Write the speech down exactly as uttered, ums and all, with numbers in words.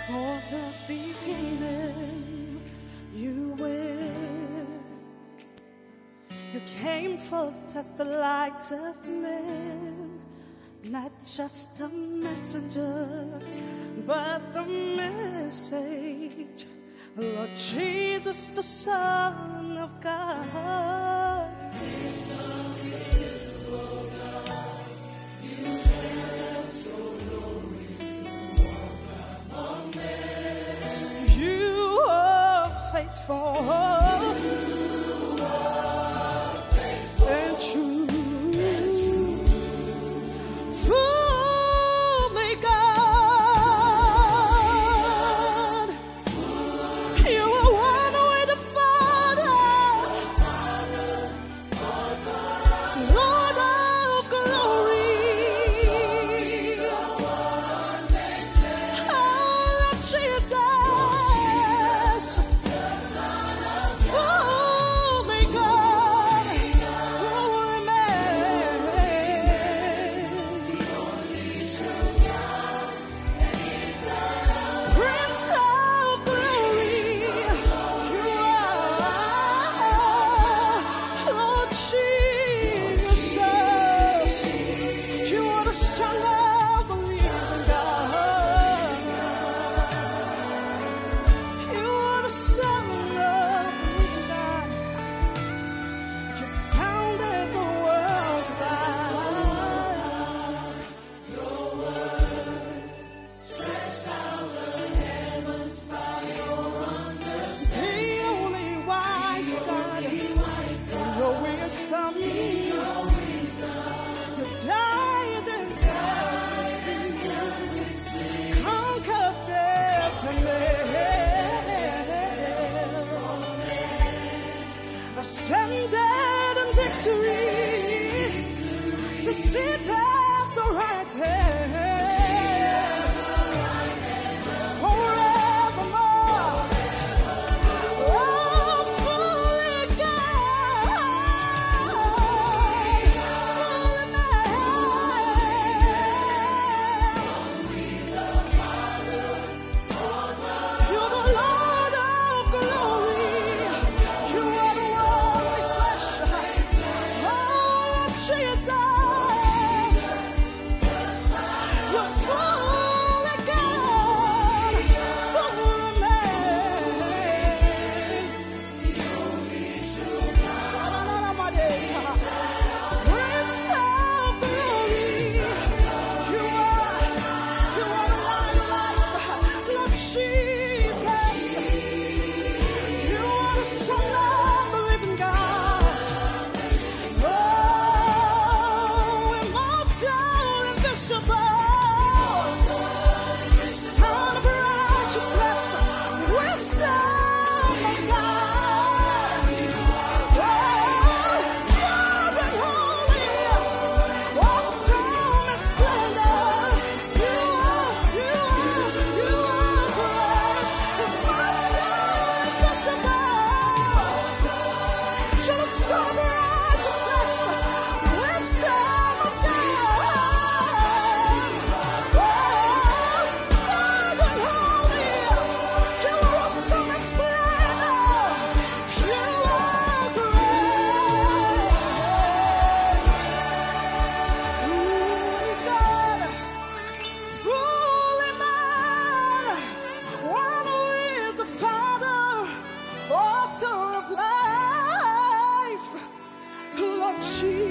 For the beginning, you will. You came forth as the light of men, not just a messenger, but the message. Lord Jesus, the Son of God. You are faithful and true. Fully God. You are one with the Father, Lord of glory. Oh, Lord Jesus. Son of the living God, you are the Son of the living God. You founded the world wide. Your word stretched out the heavens by your understanding. The only wise God, in your wisdom, you died and conquered death and hell, ascended in victory to sit at the right hand forevermore. Oh, fully God, fully man. You're the Lord of glory. You are the one with flesh. Oh, Jesus. You're fully God, fully man. Prince of glory. You are, you are the light of life. Lord Jesus. You are the Son of the living God. Oh, immortal, invisible, Son of righteousness, wisdom of God. Oh, pure and holy, awesome and splendor. You are, you are, you are great, immortal, invisible. You're the Son of righteousness, wisdom of God. Oh, pure and holy, you are awesome and splendor. You are great. Fully God, fully man, one with the Father, author of life, Lord Jesus.